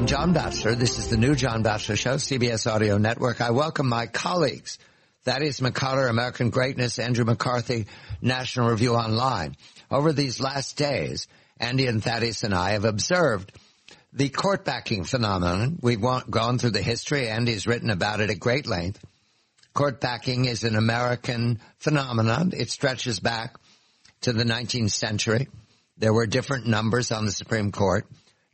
I'm John Batchelor. This is the new John Batchelor Show, CBS Audio Network. I welcome my colleagues, Thaddeus McCullough, American Greatness, Andrew McCarthy, National Review Online. Over these last days, Andy and Thaddeus and I have observed the court backing phenomenon. We've gone through the history. Andy's written about it at great length. Court backing is an American phenomenon. It stretches back to the 19th century. There were different numbers on the Supreme Court.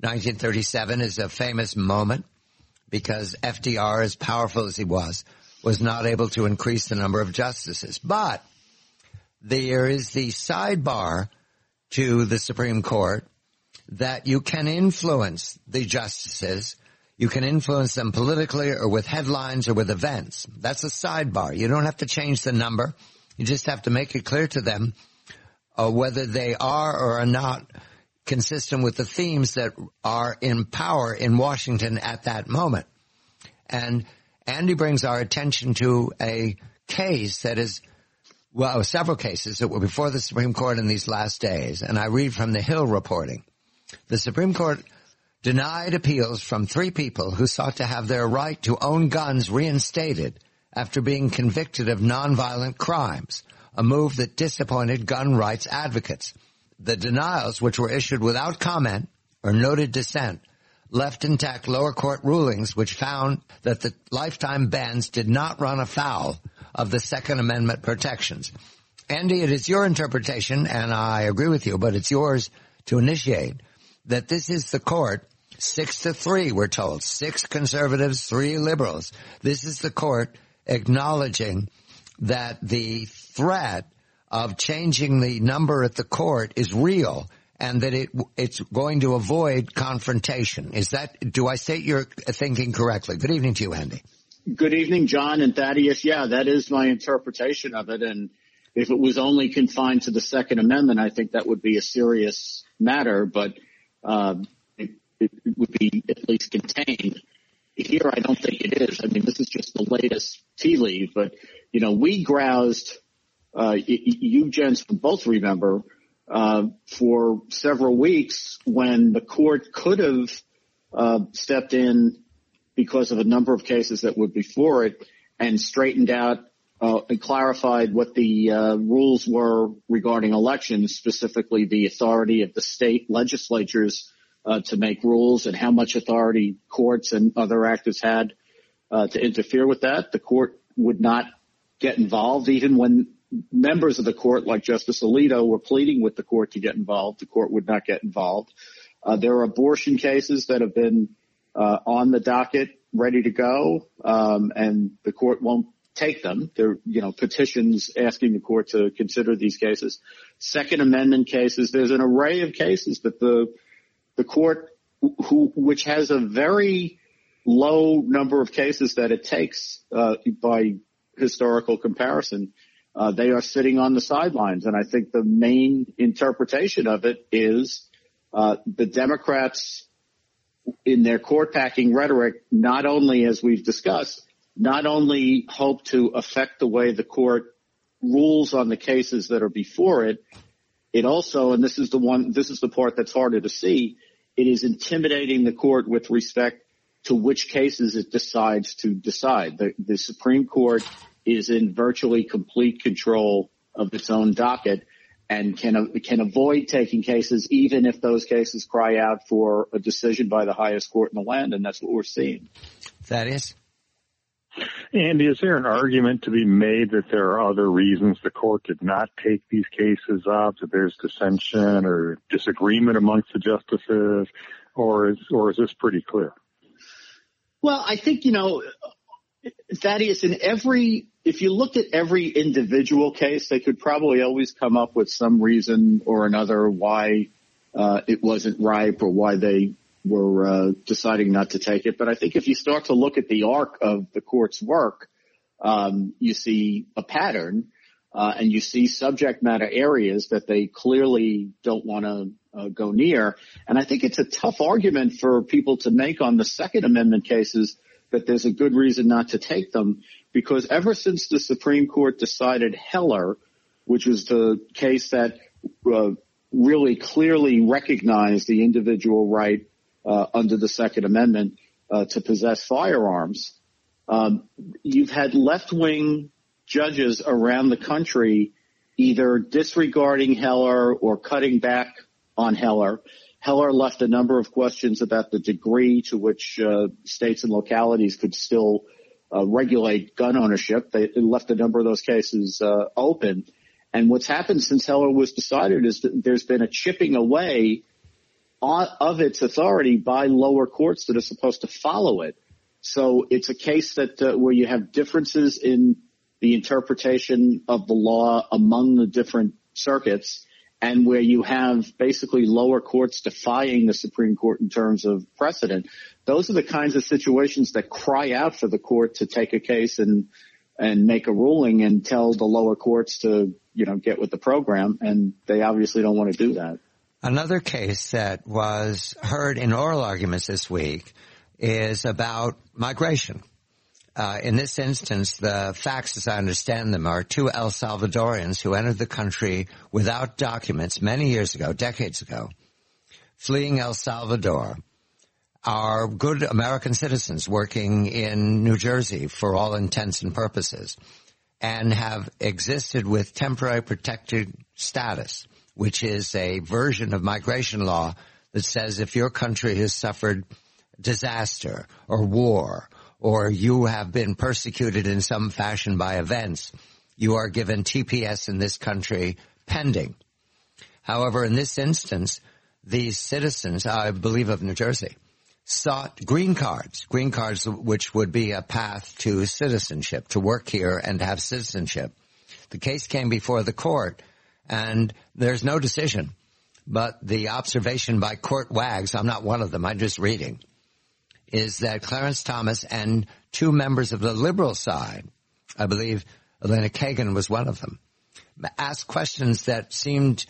1937 is a famous moment because FDR, as powerful as he was not able to increase the number of justices. But there is the sidebar to the Supreme Court that you can influence the justices. You can influence them politically or with headlines or with events. That's a sidebar. You don't have to change the number. You just have to make it clear to them whether they are or are not consistent with the themes that are in power in Washington at that moment. And Andy brings our attention to a case that is, well, several cases that were before the Supreme Court in these last days. And I read from the Hill reporting. The Supreme Court denied appeals from 3 people who sought to have their right to own guns reinstated after being convicted of nonviolent crimes, a move that disappointed gun rights advocates. The denials, which were issued without comment or noted dissent, left intact lower court rulings which found that the lifetime bans did not run afoul of the Second Amendment protections. Andy, it is your interpretation, and I agree with you, but it's yours to initiate, that this is the court 6-3, we're told. 6 conservatives, 3 liberals. This is the court acknowledging that the threat of changing the number at the court is real and that it's going to avoid confrontation. Do I state your thinking correctly? Good evening to you, Andy. Good evening, John and Thaddeus. Yeah, that is my interpretation of it. And if it was only confined to the Second Amendment, I think that would be a serious matter, but it would be at least contained. Here, I don't think it is. I mean, this is just the latest tea leaf, but, we groused, you gents both remember, for several weeks when the court could have stepped in because of a number of cases that were before it and straightened out and clarified what the rules were regarding elections, specifically the authority of the state legislatures to make rules and how much authority courts and other actors had to interfere with that. The court would not get involved even when members of the court like Justice Alito were pleading with the court to get involved. The court would not get involved. There are abortion cases that have been on the docket ready to go, and the court won't take them. There are, petitions asking the court to consider these cases. Second Amendment cases, there's an array of cases that the court, which has a very low number of cases that it takes by historical comparison, they are sitting on the sidelines. And I think the main interpretation of it is the Democrats in their court packing rhetoric, not only, as we've discussed, not only hope to affect the way the court rules on the cases that are before it, it also, and this is the part that's harder to see, it is intimidating the court with respect to which cases it decides to decide. The Supreme Court is in virtually complete control of its own docket and can avoid taking cases even if those cases cry out for a decision by the highest court in the land, and that's what we're seeing. Thaddeus? Andy, is there an argument to be made that there are other reasons the court did not take these cases up, that there's dissension or disagreement amongst the justices, or is this pretty clear? Well, I think, Thaddeus, if you looked at every individual case, they could probably always come up with some reason or another why it wasn't ripe or why they were deciding not to take it. But I think if you start to look at the arc of the court's work, you see a pattern and you see subject matter areas that they clearly don't want to go near. And I think it's a tough argument for people to make on the Second Amendment cases that there's a good reason not to take them, because ever since the Supreme Court decided Heller, which was the case that really clearly recognized the individual right under the Second Amendment to possess firearms. You've had left-wing judges around the country either disregarding Heller or cutting back on Heller. Heller left a number of questions about the degree to which states and localities could still regulate gun ownership. They left a number of those cases open. And what's happened since Heller was decided is that there's been a chipping away of its authority by lower courts that are supposed to follow it. So it's a case that where you have differences in the interpretation of the law among the different circuits, and where you have basically lower courts defying the Supreme Court in terms of precedent. Those are the kinds of situations that cry out for the court to take a case and make a ruling and tell the lower courts to, get with the program. And they obviously don't want to do that. Another case that was heard in oral arguments this week is about migration. In this instance, the facts, as I understand them, are two El Salvadorians who entered the country without documents many years ago, decades ago, fleeing El Salvador, are good American citizens working in New Jersey for all intents and purposes, and have existed with temporary protected status, which is a version of migration law that says if your country has suffered disaster or war, or you have been persecuted in some fashion by events, you are given TPS in this country pending. However, in this instance, these citizens, I believe of New Jersey, sought green cards which would be a path to citizenship, to work here and have citizenship. The case came before the court, and there's no decision. But the observation by court wags, I'm not one of them, I'm just reading, is that Clarence Thomas and two members of the liberal side, I believe Elena Kagan was one of them, asked questions that seemed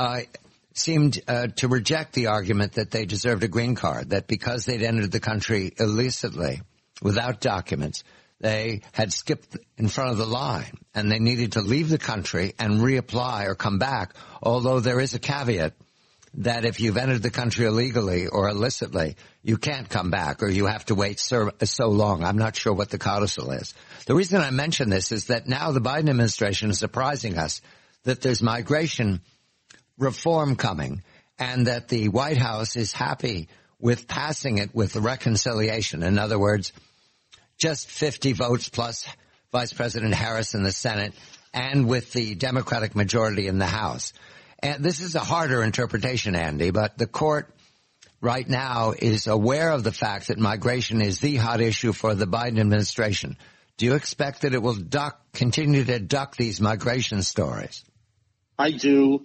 to reject the argument that they deserved a green card, that because they'd entered the country illicitly, without documents, they had skipped in front of the line and they needed to leave the country and reapply or come back, although there is a caveat that if you've entered the country illegally or illicitly, you can't come back, or you have to wait so long. I'm not sure what the codicil is. The reason I mention this is that now the Biden administration is surprising us that there's migration reform coming, and that the White House is happy with passing it with reconciliation. In other words, just 50 votes plus Vice President Harris in the Senate, and with the Democratic majority in the House. And this is a harder interpretation, Andy, but the court right now is aware of the fact that migration is the hot issue for the Biden administration. Do you expect that it will continue to duck these migration stories? I do.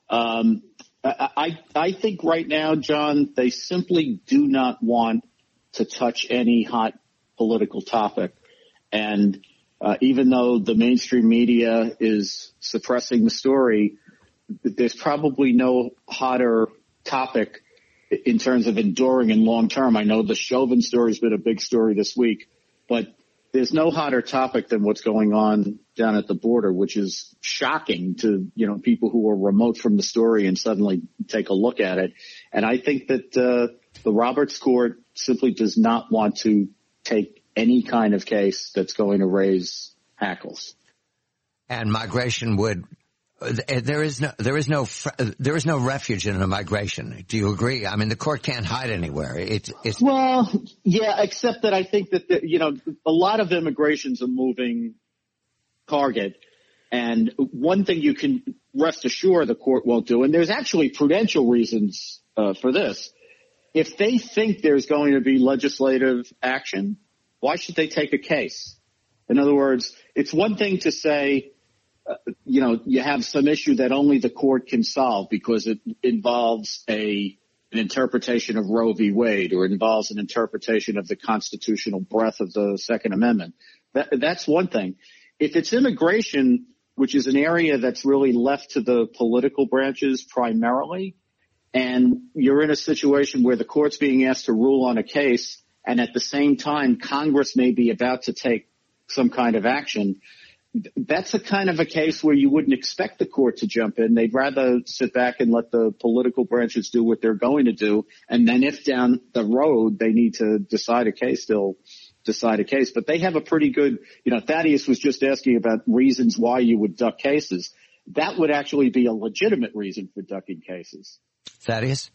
I think right now, John, they simply do not want to touch any hot political topic. And even though the mainstream media is suppressing the story, there's probably no hotter topic in terms of enduring and long term. I know the Chauvin story has been a big story this week, but there's no hotter topic than what's going on down at the border, which is shocking to, people who are remote from the story and suddenly take a look at it. And I think that the Roberts Court simply does not want to take any kind of case that's going to raise hackles. And migration there is no refuge in a migration. Do you agree? I mean, the court can't hide anywhere. Well, yeah, except that I think that, a lot of immigration's a moving target. And one thing you can rest assured the court won't do, and there's actually prudential reasons for this. If they think there's going to be legislative action, why should they take a case? In other words, it's one thing to say, you have some issue that only the court can solve because it involves an interpretation of Roe v. Wade, or it involves an interpretation of the constitutional breadth of the Second Amendment. That's one thing. If it's immigration, which is an area that's really left to the political branches primarily, and you're in a situation where the court's being asked to rule on a case, and at the same time Congress may be about to take some kind of action, that's a kind of a case where you wouldn't expect the court to jump in. They'd rather sit back and let the political branches do what they're going to do. And then if down the road they need to decide a case, they'll decide a case. But they have a pretty good, Thaddeus was just asking about reasons why you would duck cases. That would actually be a legitimate reason for ducking cases. Thaddeus?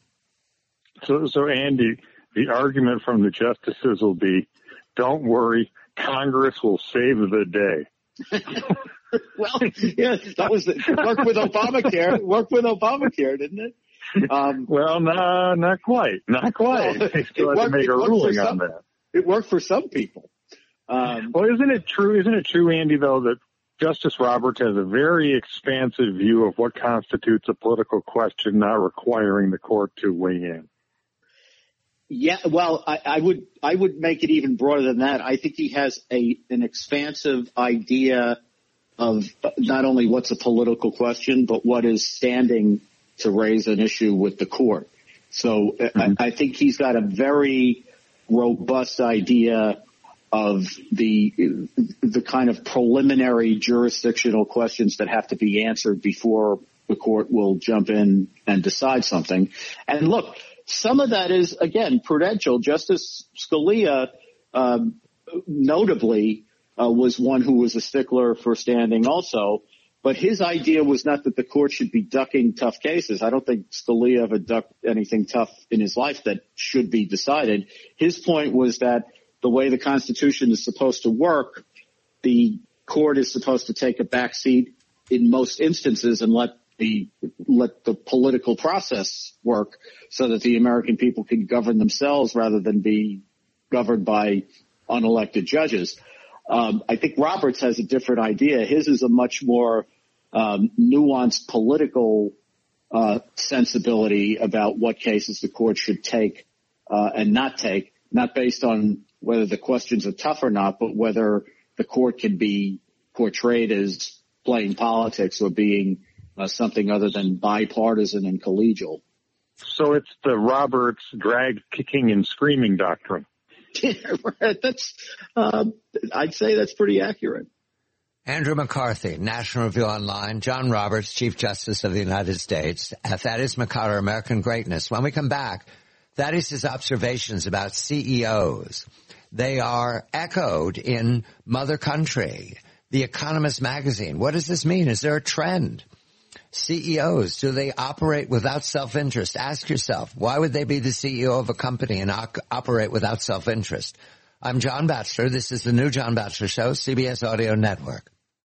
So Andy, the argument from the justices will be, don't worry, Congress will save the day. Well, yeah, that was worked with Obamacare. Worked with Obamacare, didn't it? Well, no, not quite. Not quite. Well, they still had to make a ruling on that. It worked for some people. Well, isn't it true, Andy, though, that Justice Roberts has a very expansive view of what constitutes a political question, not requiring the court to weigh in? Yeah, well, I would make it even broader than that. I think he has an expansive idea of not only what's a political question, but what is standing to raise an issue with the court. So I think he's got a very robust idea of the kind of preliminary jurisdictional questions that have to be answered before the court will jump in and decide something. And look, some of that is, again, prudential. Justice Scalia, notably, was one who was a stickler for standing also. But his idea was not that the court should be ducking tough cases. I don't think Scalia ever ducked anything tough in his life that should be decided. His point was that the way the Constitution is supposed to work, the court is supposed to take a back seat in most instances and let the political process work so that the American people can govern themselves rather than be governed by unelected judges. I think Roberts has a different idea. His is a much more nuanced political sensibility about what cases the court should take and not take, not based on whether the questions are tough or not, but whether the court can be portrayed as playing politics or being something other than bipartisan and collegial. So it's the Roberts drag kicking and screaming doctrine. Yeah, right. I'd say that's pretty accurate. Andrew McCarthy, National Review Online, John Roberts, Chief Justice of the United States, Thaddeus McCarter, American Greatness. When we come back, Thaddeus' observations about CEOs. They are echoed in Mother Country, The Economist magazine. What does this mean? Is there a trend? CEOs, do they operate without self-interest? Ask yourself, why would they be the CEO of a company and operate without self-interest? I'm John Batchelor. This is the new John Batchelor Show, CBS Audio Network.